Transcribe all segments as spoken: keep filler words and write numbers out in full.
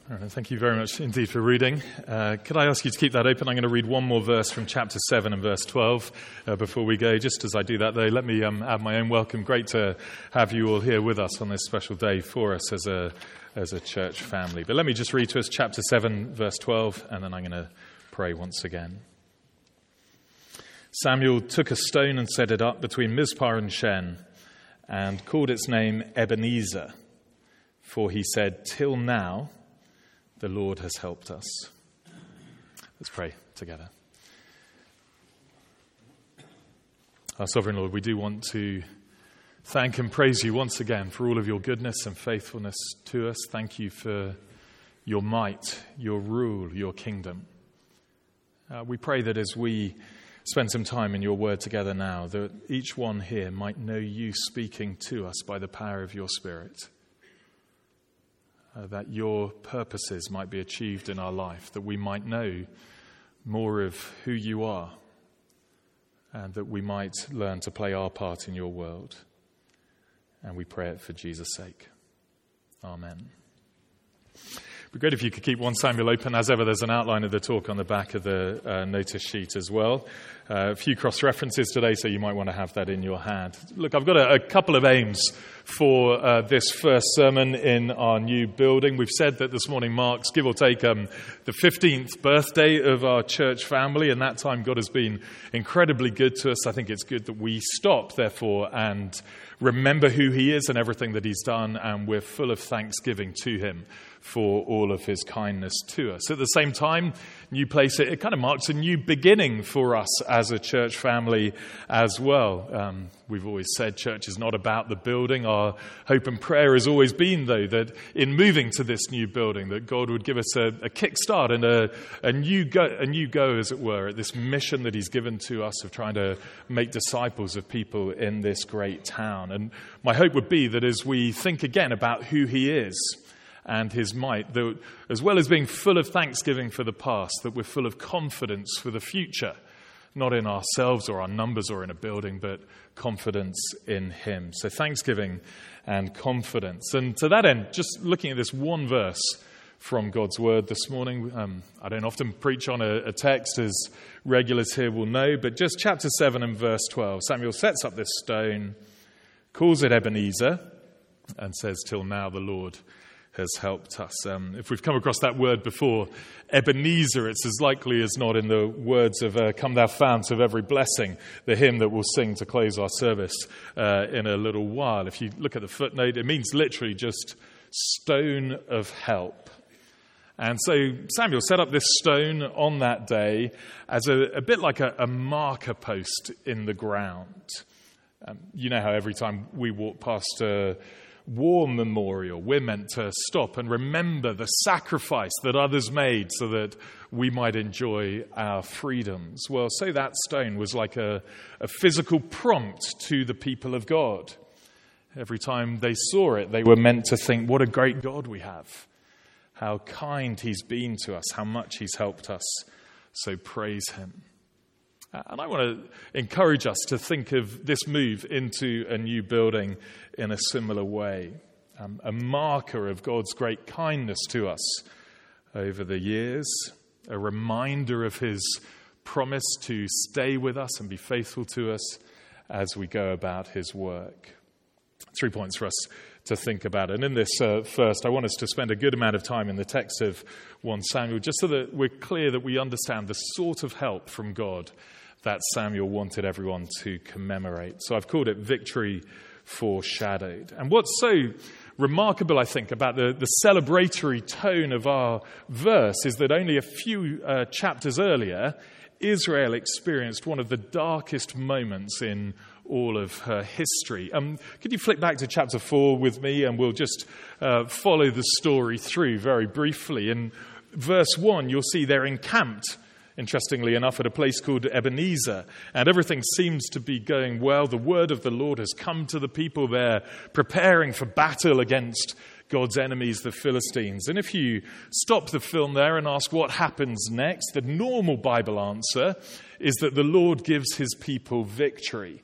All right, thank you very much indeed for reading. Uh, could I ask you to keep that open? I'm going to read one more verse from chapter seven and verse twelve uh, before we go. Just as I do that, though, let me um, add my own welcome. Great to have you all here with us on this special day for us as a as a church family. But let me just read to us chapter seven, verse twelve, and then I'm going to pray once again. Samuel took a stone and set it up between Mizpah and Shen, and called its name Ebenezer, for he said, "Till now the Lord has helped us." Let's pray together. Our sovereign Lord, we do want to thank and praise you once again for all of your goodness and faithfulness to us. Thank you for your might, your rule, your kingdom. Uh, we pray that as we spend some time in your word together now, that each one here might know you speaking to us by the power of your Spirit. Uh, that your purposes might be achieved in our life, that we might know more of who you are, and that we might learn to play our part in your world. And we pray it for Jesus' sake. Amen. It'd be great if you could keep First Samuel open. As ever, there's an outline of the talk on the back of the uh, notice sheet as well. Uh, a few cross-references today, so you might want to have that in your hand. Look, I've got a, a couple of aims for uh, this first sermon in our new building. We've said that this morning marks, give or take, um, the fifteenth birthday of our church family, and that time God has been incredibly good to us. I think it's good that we stop, therefore, and remember who he is and everything that he's done, and we're full of thanksgiving to him for all of his kindness to us. At the same time, new place, it, it kind of marks a new beginning for us as a church family as well. Um, we've always said church is not about the building. Our hope and prayer has always been, though, that in moving to this new building, that God would give us a, a kickstart and a, a new go, a new go, as it were, at this mission that he's given to us of trying to make disciples of people in this great town. And my hope would be that as we think again about who he is and his might, that as well as being full of thanksgiving for the past, that we're full of confidence for the future, not in ourselves or our numbers or in a building, but confidence in him. So thanksgiving and confidence. And to that end, just looking at this one verse from God's word this morning, um, I don't often preach on a, a text, as regulars here will know, but just chapter seven and verse twelve. Samuel sets up this stone, calls it Ebenezer, and says, "Till now the Lord has helped us." Um, if we've come across that word before, Ebenezer, it's as likely as not in the words of uh, "Come Thou Fount of Every Blessing," the hymn that we'll sing to close our service uh, in a little while. If you look at the footnote, it means literally just stone of help. And so Samuel set up this stone on that day as a, a bit like a, a marker post in the ground. Um, you know how every time we walk past a war memorial, we're meant to stop and remember the sacrifice that others made so that we might enjoy our freedoms. Well, so that stone was like a, a physical prompt to the people of God. Every time they saw it, they were meant to think, what a great God we have. How kind he's been to us, how much he's helped us. So praise him. And I want to encourage us to think of this move into a new building in a similar way. Um, a marker of God's great kindness to us over the years. A reminder of his promise to stay with us and be faithful to us as we go about his work. Three points for us to think about. And in this uh, first, I want us to spend a good amount of time in the text of First Samuel, just so that we're clear that we understand the sort of help from God that Samuel wanted everyone to commemorate. So I've called it Victory Foreshadowed. And what's so remarkable, I think, about the, the celebratory tone of our verse is that only a few uh, chapters earlier, Israel experienced one of the darkest moments in all of her history. Um, could you flick back to chapter four with me, and we'll just uh, follow the story through very briefly. In verse one, you'll see they're encamped, interestingly enough, at a place called Ebenezer, and everything seems to be going well. The word of the Lord has come to the people there, preparing for battle against God's enemies, the Philistines. And if you stop the film there and ask what happens next, the normal Bible answer is that the Lord gives his people victory.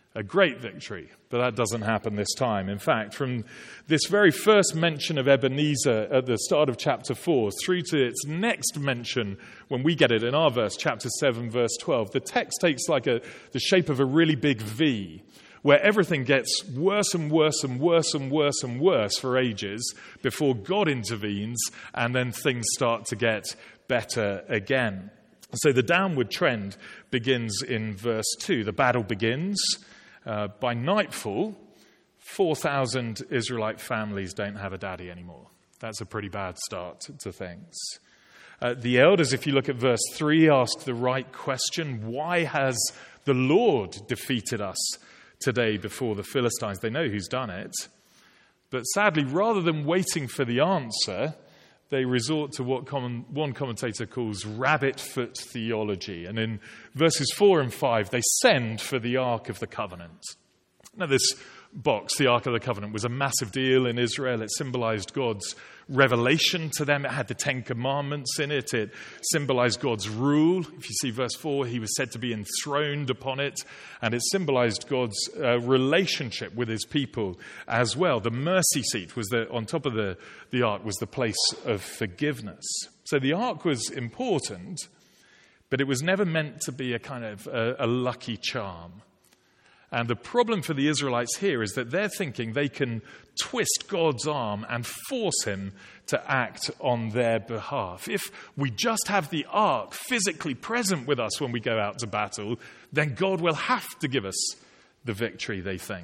A great victory, but that doesn't happen this time. In fact, from this very first mention of Ebenezer at the start of chapter four through to its next mention when we get it in our verse, chapter seven, verse twelve, the text takes like a, the shape of a really big V, where everything gets worse and worse and worse and worse and worse for ages before God intervenes, and then things start to get better again. So the downward trend begins in verse two. The battle begins. Uh, by nightfall, four thousand Israelite families don't have a daddy anymore. That's a pretty bad start to things. Uh, the elders, if you look at verse three, ask the right question. Why has the Lord defeated us today before the Philistines? They know who's done it. But sadly, rather than waiting for the answer, they resort to what common, one commentator calls rabbit foot theology. And in verses four and five, they send for the Ark of the Covenant. Now, this box, the Ark of the Covenant, was a massive deal in Israel. It symbolized God's revelation to them. It had the Ten Commandments in it. It symbolized God's rule. If you see verse four, he was said to be enthroned upon it. And it symbolized God's uh, relationship with his people as well. The mercy seat was the, on top of the, the ark was the place of forgiveness. So the ark was important, but it was never meant to be a kind of a, a lucky charm. And the problem for the Israelites here is that they're thinking they can twist God's arm and force him to act on their behalf. If we just have the ark physically present with us when we go out to battle, then God will have to give us the victory, they think.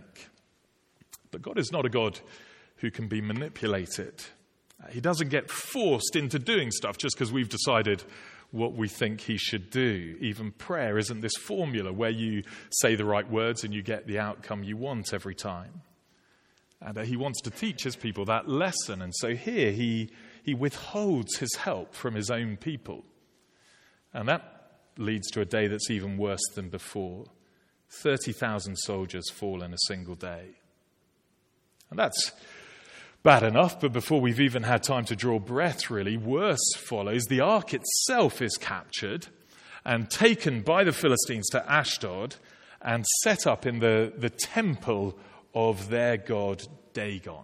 But God is not a God who can be manipulated. He doesn't get forced into doing stuff just because we've decided what we think he should do. Even prayer isn't this formula where you say the right words and you get the outcome you want every time. And uh, he wants to teach his people that lesson. And so here he, he withholds his help from his own people. And that leads to a day that's even worse than before. thirty thousand soldiers fall in a single day. And that's bad enough, but before we've even had time to draw breath, really, worse follows. The ark itself is captured and taken by the Philistines to Ashdod and set up in the, the temple of their god Dagon.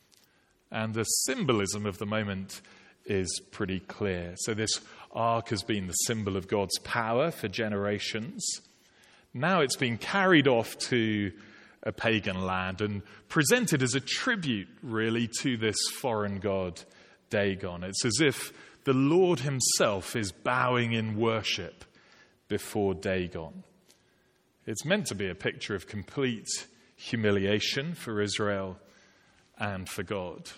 And the symbolism of the moment is pretty clear. So this ark has been the symbol of God's power for generations. Now it's been carried off to a pagan land and presented as a tribute, really, to this foreign god, Dagon. It's as if the Lord himself is bowing in worship before Dagon. It's meant to be a picture of complete humiliation for Israel and for God.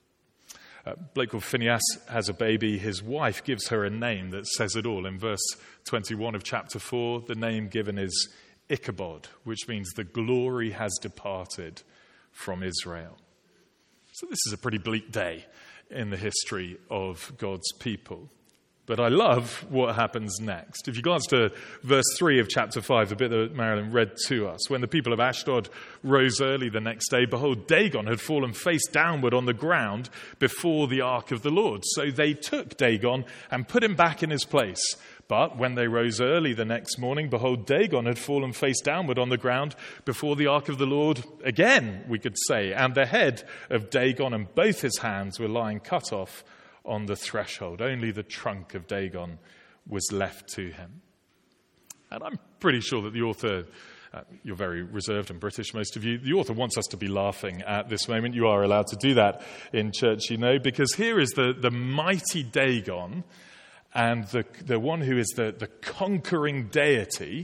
Uh, bloke called Phinehas has a baby. His wife gives her a name that says it all. In verse twenty-one of chapter four, the name given is Ichabod, which means the glory has departed from Israel. So this is a pretty bleak day in the history of God's people. But I love what happens next. If you glance to verse three of chapter five, the bit that Marilyn read to us, when the people of Ashdod rose early the next day, behold, Dagon had fallen face downward on the ground before the ark of the Lord. So they took Dagon and put him back in his place. But when they rose early the next morning, behold, Dagon had fallen face downward on the ground before the ark of the Lord again, we could say. And the head of Dagon and both his hands were lying cut off on the threshold. Only the trunk of Dagon was left to him. And I'm pretty sure that the author, uh, you're very reserved and British, most of you, the author wants us to be laughing at this moment. You are allowed to do that in church, you know, because here is the, the mighty Dagon, and the, the one who is the, the conquering deity,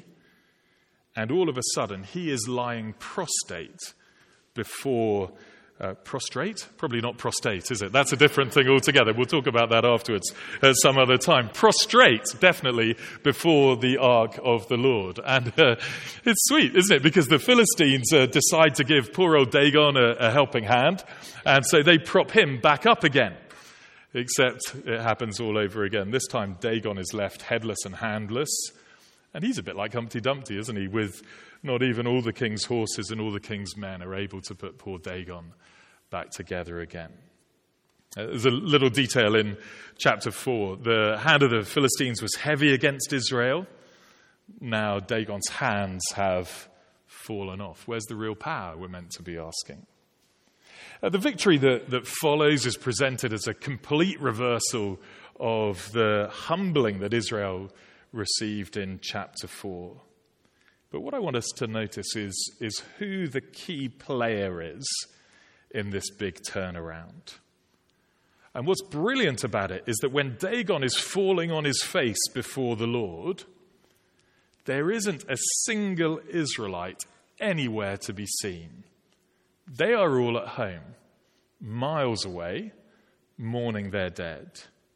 and all of a sudden he is lying prostrate before, uh, prostrate? Probably not prostate, is it? That's a different thing altogether. We'll talk about that afterwards at some other time. Prostrate, definitely, before the ark of the Lord. And uh, it's sweet, isn't it? Because the Philistines uh, decide to give poor old Dagon a, a helping hand, and so they prop him back up again. Except it happens all over again. This time Dagon is left headless and handless. And he's a bit like Humpty Dumpty, isn't he? With not even all the king's horses and all the king's men are able to put poor Dagon back together again. Uh, there's a little detail in chapter four. The hand of the Philistines was heavy against Israel. Now Dagon's hands have fallen off? Where's the real power, we're meant to be asking? Uh, the victory that, that follows is presented as a complete reversal of the humbling that Israel received in chapter four. But what I want us to notice is, is who the key player is in this big turnaround. And what's brilliant about it is that when Dagon is falling on his face before the Lord, there isn't a single Israelite anywhere to be seen. They are all at home, miles away, mourning their dead.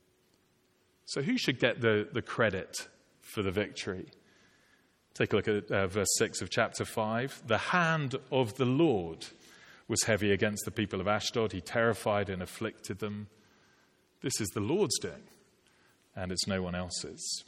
So who should get the, the credit for the victory? Take a look at uh, verse six of chapter five. The hand of the Lord was heavy against the people of Ashdod. He terrified and afflicted them. This is the Lord's doing, and it's no one else's.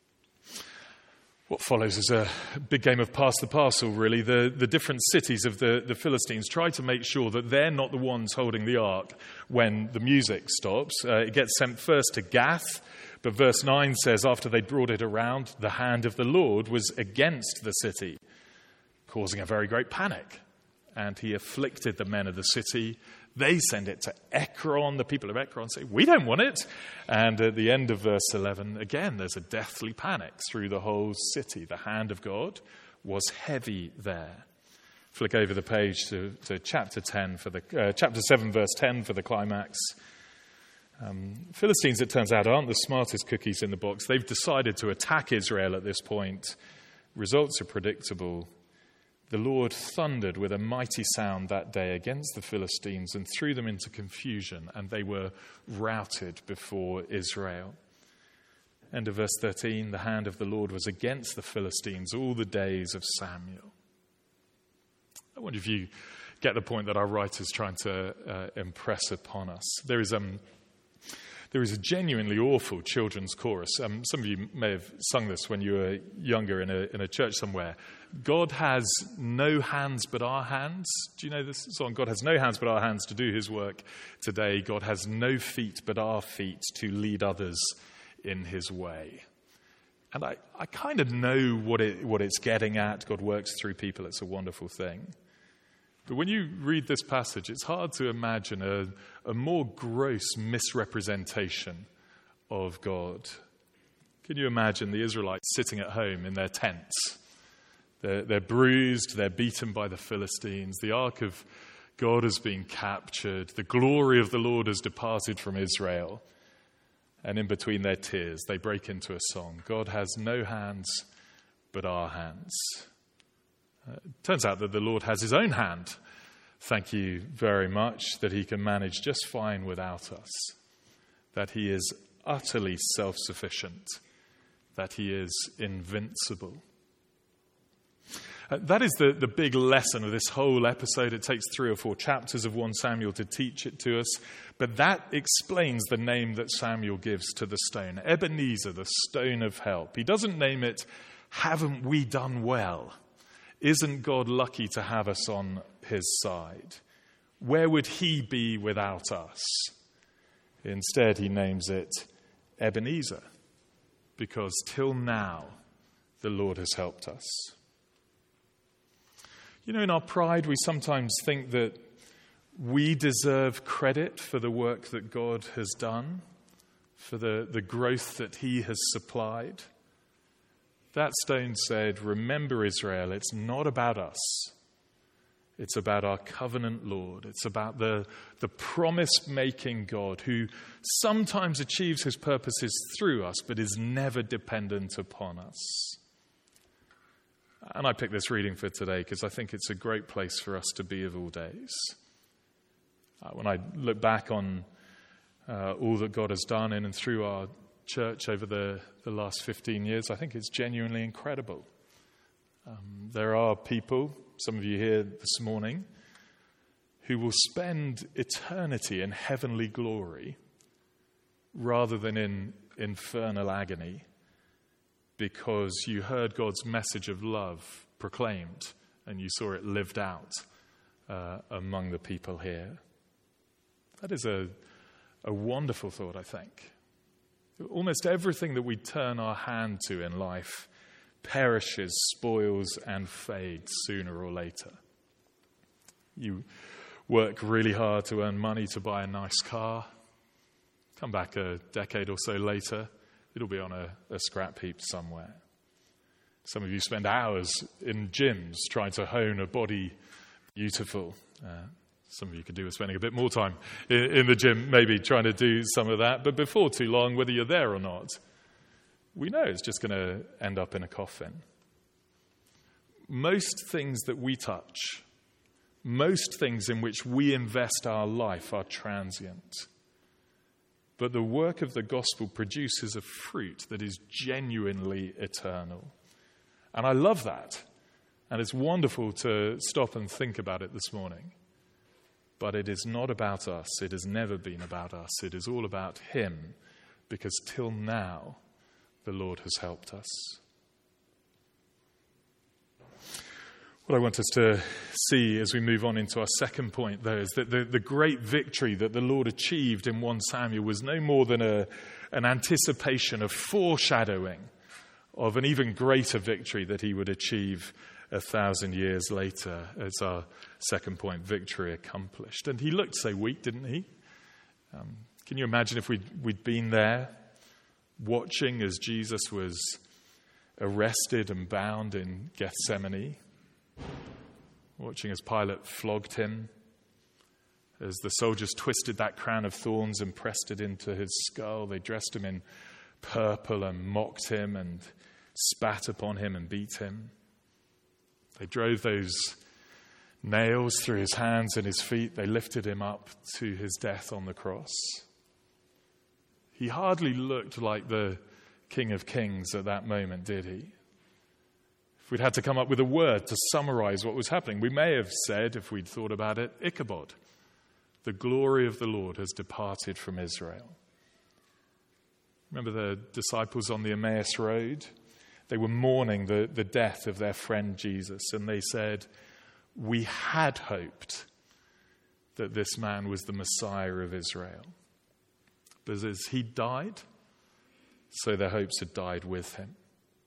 What follows is a big game of pass the parcel, really. The, the different cities of the, the Philistines try to make sure that they're not the ones holding the ark when the music stops. Uh, it gets sent first to Gath, but verse nine says, after they brought it around, the hand of the Lord was against the city, causing a very great panic. And he afflicted the men of the city. They send it to Ekron. The people of Ekron say, we don't want it. And at the end of verse eleven, again, there's a deathly panic through the whole city. The hand of God was heavy there. Flick over the page to, to chapter ten for the uh, chapter seven, verse ten for the climax. Um, Philistines, it turns out, aren't the smartest cookies in the box. They've decided to attack Israel at this point. Results are predictable. The Lord thundered with a mighty sound that day against the Philistines and threw them into confusion, and they were routed before Israel. End of verse thirteen, the hand of the Lord was against the Philistines all the days of Samuel. I wonder if you get the point that our writer's trying to uh, impress upon us. There is um, there is a genuinely awful children's chorus. Um, some of you may have sung this when you were younger in a in a church somewhere. God has no hands but our hands. Do you know this song? God has no hands but our hands to do his work today. God has no feet but our feet to lead others in his way. And I, I kind of know what it what it's getting at. God works through people. It's a wonderful thing. But when you read this passage, it's hard to imagine a, a more gross misrepresentation of God. Can you imagine the Israelites sitting at home in their tents? They're, they're bruised, they're beaten by the Philistines. The ark of God has been captured. The glory of the Lord has departed from Israel. And in between their tears, they break into a song. God has no hands but our hands. Uh, it turns out that the Lord has his own hand. Thank you very much that he can manage just fine without us. That he is utterly self-sufficient. That he is invincible. Uh, that is the, the big lesson of this whole episode. It takes three or four chapters of First Samuel to teach it to us. But that explains the name that Samuel gives to the stone. Ebenezer, the stone of help. He doesn't name it, haven't we done well? Isn't God lucky to have us on his side? Where would he be without us? Instead, he names it Ebenezer, because till now, the Lord has helped us. You know, in our pride, we sometimes think that we deserve credit for the work that God has done, for the, the growth that he has supplied. That stone said, remember Israel, it's not about us. It's about our covenant Lord. It's about the, the promise-making God who sometimes achieves his purposes through us, but is never dependent upon us. And I picked this reading for today because I think it's a great place for us to be of all days. Uh, when I look back on uh, all that God has done in and through our church over the, the last fifteen years, I think it's genuinely incredible. Um, there are people, some of you here this morning, who will spend eternity in heavenly glory rather than in infernal agony because you heard God's message of love proclaimed and you saw it lived out uh, among the people here. That is a, a wonderful thought, I think. Almost everything that we turn our hand to in life perishes, spoils, and fades sooner or later. You work really hard to earn money to buy a nice car. Come back a decade or so later, it'll be on a, a scrap heap somewhere. Some of you spend hours in gyms trying to hone a body beautiful. Uh, some of you could do with spending a bit more time in, in the gym, maybe trying to do some of that. But before too long, whether you're there or not, we know it's just going to end up in a coffin. Most things that we touch, most things in which we invest our life are transient. But the work of the gospel produces a fruit that is genuinely eternal. And I love that. And it's wonderful to stop and think about it this morning. But it is not about us. It has never been about us. It is all about him, because till now, the Lord has helped us. What I want us to see as we move on into our second point, though, is that the, the great victory that the Lord achieved in First Samuel was no more than a, an anticipation, a foreshadowing of an even greater victory that he would achieve a thousand years later. As our second point, victory accomplished. And he looked so weak, didn't he? Um, can you imagine if we'd, we'd been there, watching as Jesus was arrested and bound in Gethsemane, watching as Pilate flogged him, as the soldiers twisted that crown of thorns and pressed it into his skull. They dressed him in purple and mocked him and spat upon him and beat him. They drove those nails through his hands and his feet. They lifted him up to his death on the cross. He hardly looked like the King of Kings at that moment, did he? If we'd had to come up with a word to summarize what was happening, we may have said, if we'd thought about it, Ichabod. The glory of the Lord has departed from Israel. Remember the disciples on the Emmaus Road? They were mourning the, the death of their friend Jesus, and they said, "We had hoped that this man was the Messiah of Israel." But as he died, so their hopes had died with him.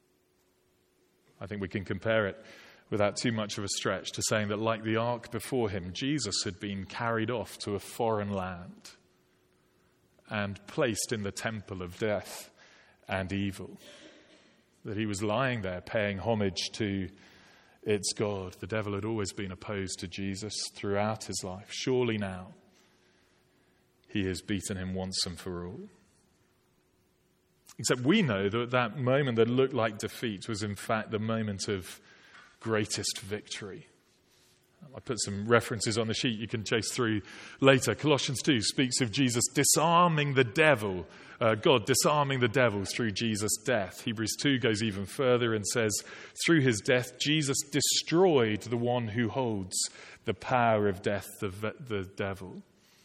I think we can compare it without too much of a stretch to saying that, like the ark before him, Jesus had been carried off to a foreign land and placed in the temple of death and evil. That he was lying there paying homage to its God. The devil had always been opposed to Jesus throughout his life. Surely now he has beaten him once and for all. Except we know that that moment that looked like defeat was in fact the moment of greatest victory. I put some references on the sheet you can chase through later. Colossians two speaks of Jesus disarming the devil, uh, God disarming the devil through Jesus' death. Hebrews two goes even further and says, through his death, Jesus destroyed the one who holds the power of death, the, the devil.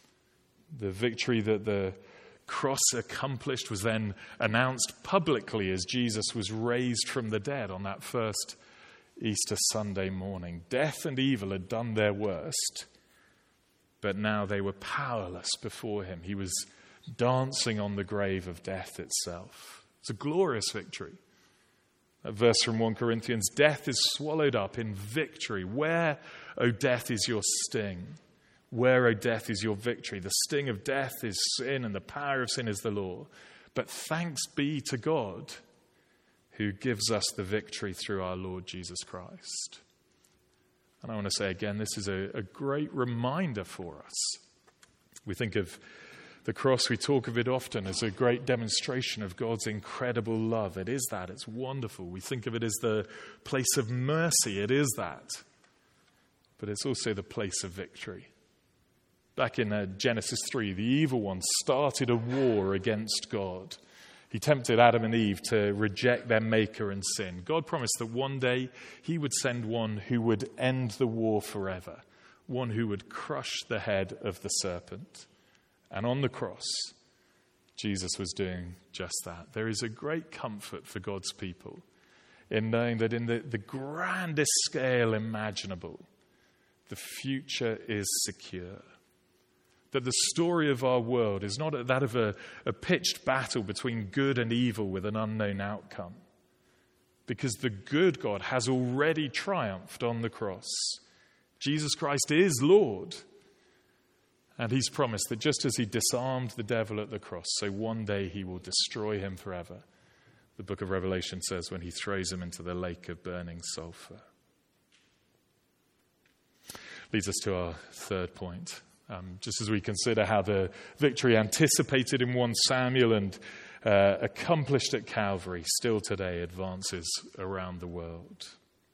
The victory that the cross accomplished was then announced publicly as Jesus was raised from the dead on that first Easter Sunday morning. Death and evil had done their worst, but now they were powerless before him. He was dancing on the grave of death itself. It's a glorious victory. That verse from First Corinthians, death is swallowed up in victory. Where, O death, is your sting? Where, O death, is your victory? The sting of death is sin, and the power of sin is the law. But thanks be to God, who gives us the victory through our Lord Jesus Christ. And I want to say again, this is a, a great reminder for us. We think of the cross, we talk of it often as a great demonstration of God's incredible love. It is that. It's wonderful. We think of it as the place of mercy. It is that. But it's also the place of victory. Back in uh, Genesis three, the evil one started a war against God. He tempted Adam and Eve to reject their maker and sin. God promised that one day he would send one who would end the war forever, one who would crush the head of the serpent. And on the cross, Jesus was doing just that. There is a great comfort for God's people in knowing that in the, the grandest scale imaginable, the future is secure. That the story of our world is not that of a, a pitched battle between good and evil with an unknown outcome. because the good God has already triumphed on the cross. Jesus Christ is Lord. And he's promised that just as he disarmed the devil at the cross, so one day he will destroy him forever. The book of Revelation says when he throws him into the lake of burning sulfur. Leads us to our third point. Um, just as we consider how the victory anticipated in First Samuel and uh, accomplished at Calvary still today advances around the world.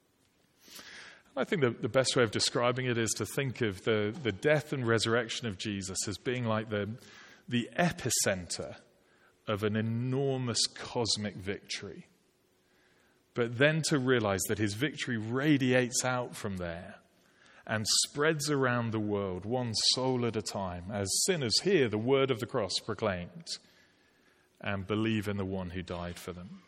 I think the, the best way of describing it is to think of the, the death and resurrection of Jesus as being like the, the epicenter of an enormous cosmic victory. But then to realize that his victory radiates out from there and spreads around the world, one soul at a time, as sinners hear the word of the cross proclaimed and believe in the one who died for them.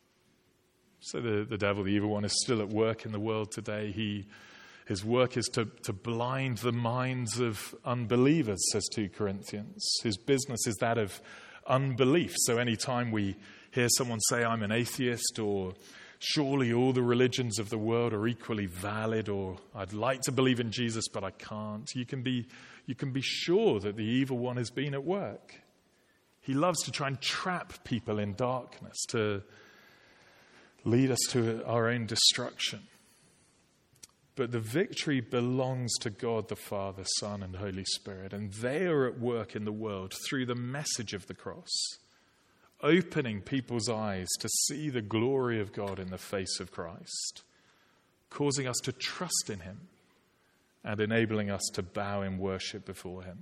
So the, the devil, the evil one, is still at work in the world today. He, his work is to, to blind the minds of unbelievers, says Second Corinthians. His business is that of unbelief. So any time we hear someone say, I'm an atheist, or surely all the religions of the world are equally valid, or I'd like to believe in Jesus, but I can't, you can be, you can be sure that the evil one has been at work. He loves to try and trap people in darkness, to lead us to our own destruction. But the victory belongs to God the Father, Son, and Holy Spirit, and they are at work in the world through the message of the cross, opening people's eyes to see the glory of God in the face of Christ, causing us to trust in him and enabling us to bow in worship before him.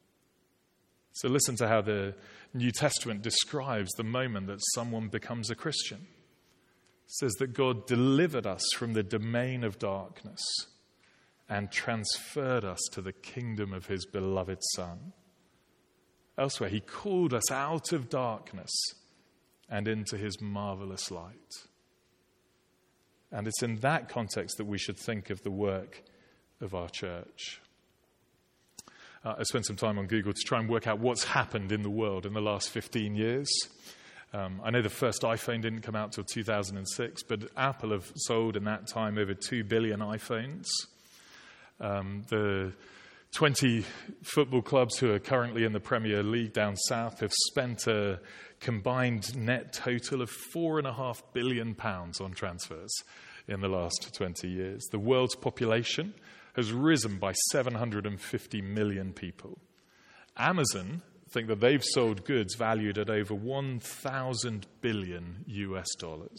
So listen to how the New Testament describes the moment that someone becomes a Christian. It says that God delivered us from the domain of darkness and transferred us to the kingdom of his beloved Son. Elsewhere, he called us out of darkness and into his marvelous light. And it's in that context that we should think of the work of our church. Uh, I spent some time on Google to try and work out what's happened in the world in the last fifteen years. Um, I know the first iPhone didn't come out till two thousand six, but Apple have sold in that time over two billion iPhones. Um, the twenty football clubs who are currently in the Premier League down south have spent a combined net total of four and a half billion pounds on transfers in the last twenty years. The world's population has risen by seven hundred fifty million people. Amazon think that they've sold goods valued at over one thousand billion U S dollars.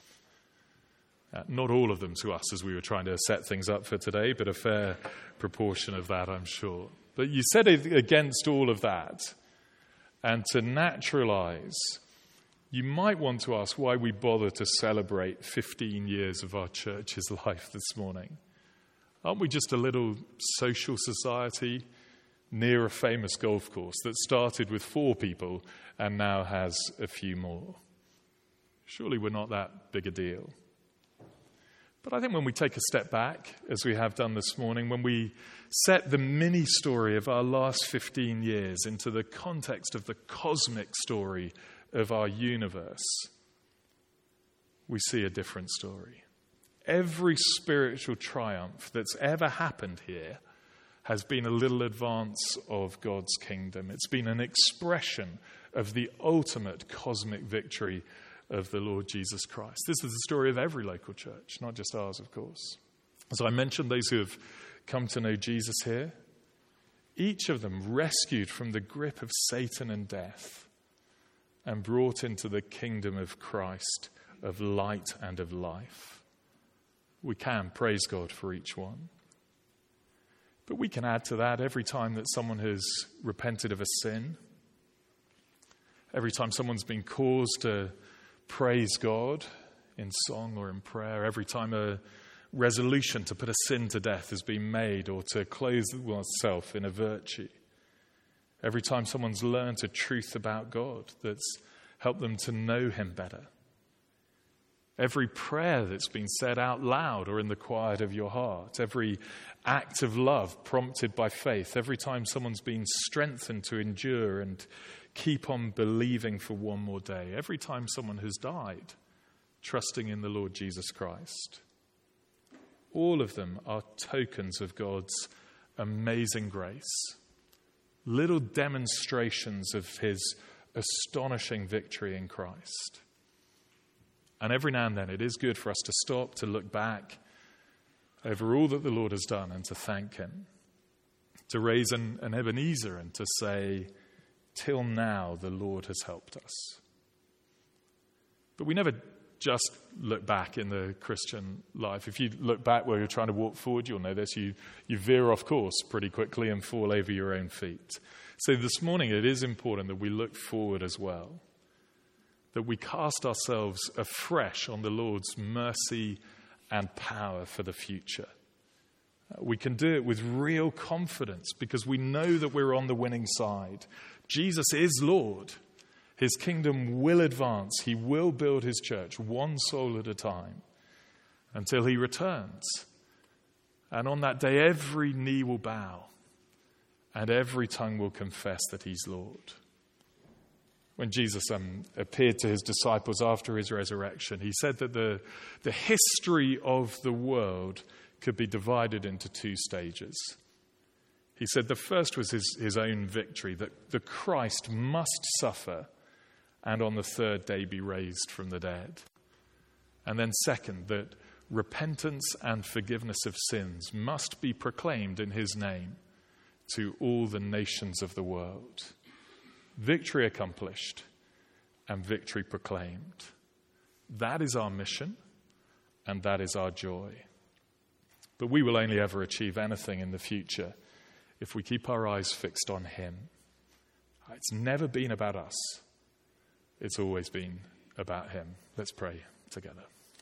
Uh, not all of them to us as we were trying to set things up for today, but a fair proportion of that, I'm sure. But you set it against all of that, and to naturalize, you might want to ask why we bother to celebrate fifteen years of our church's life this morning. Aren't we just a little social society near a famous golf course that started with four people and now has a few more? Surely we're not that big a deal. But I think when we take a step back, as we have done this morning, when we set the mini story of our last fifteen years into the context of the cosmic story of our universe, we see a different story. Every spiritual triumph that's ever happened here has been a little advance of God's kingdom. It's been an expression of the ultimate cosmic victory of the Lord Jesus Christ. This is the story of every local church, not just ours, of course. As I mentioned, those who have come to know Jesus here, each of them rescued from the grip of Satan and death and brought into the kingdom of Christ, of light and of life. We can praise God for each one. But we can add to that every time that someone has repented of a sin, every time someone's been caused to praise God in song or in prayer, every time a resolution to put a sin to death has been made or to clothe oneself in a virtue, every time someone's learned a truth about God that's helped them to know him better, every prayer that's been said out loud or in the quiet of your heart, every act of love prompted by faith, every time someone's been strengthened to endure and keep on believing for one more day, every time someone has died trusting in the Lord Jesus Christ. All of them are tokens of God's amazing grace, little demonstrations of his astonishing victory in Christ. And every now and then it is good for us to stop, to look back over all that the Lord has done and to thank him, to raise an, an Ebenezer and to say, till now the Lord has helped us. But we never just look back in the Christian life. If you look back where you're trying to walk forward, you'll know this, you, you veer off course pretty quickly and fall over your own feet. So this morning it is important that we look forward as well, that we cast ourselves afresh on the Lord's mercy and power for the future. We can do it with real confidence because we know that we're on the winning side. Jesus is Lord. His kingdom will advance. He will build his church one soul at a time until he returns. And on that day, every knee will bow and every tongue will confess that he's Lord. When Jesus um, appeared to his disciples after his resurrection, he said that the, the history of the world could be divided into two stages. He said the first was his, his own victory, that the Christ must suffer and on the third day be raised from the dead. And then second, that repentance and forgiveness of sins must be proclaimed in his name to all the nations of the world. Victory accomplished and victory proclaimed. That is our mission and that is our joy. But we will only ever achieve anything in the future if we keep our eyes fixed on him. It's never been about us. It's always been about him. Let's pray together.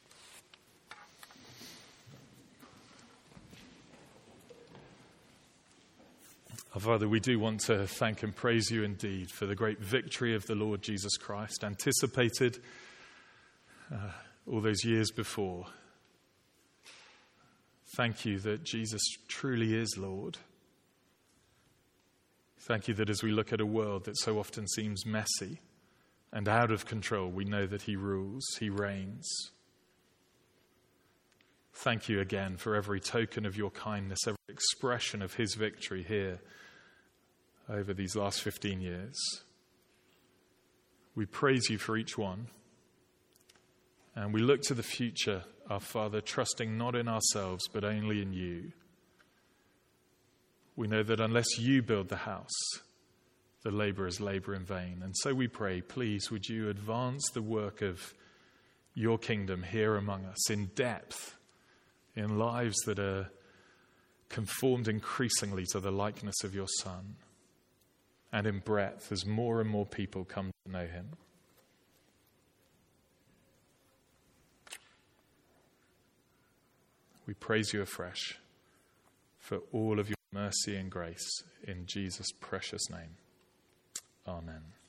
Our Father, we do want to thank and praise you indeed for the great victory of the Lord Jesus Christ, anticipated uh, all those years before. Thank you that Jesus truly is Lord. Thank you that as we look at a world that so often seems messy and out of control, we know that he rules, he reigns. Thank you again for every token of your kindness, every expression of his victory here over these last fifteen years. We praise you for each one. And we look to the future, our Father, trusting not in ourselves, but only in you. We know that unless you build the house, the laborers labor in vain. And so we pray, please, would you advance the work of your kingdom here among us in depth, in lives that are conformed increasingly to the likeness of your Son, and in breadth as more and more people come to know him. We praise you afresh for all of your mercy and grace in Jesus' precious name. Amen.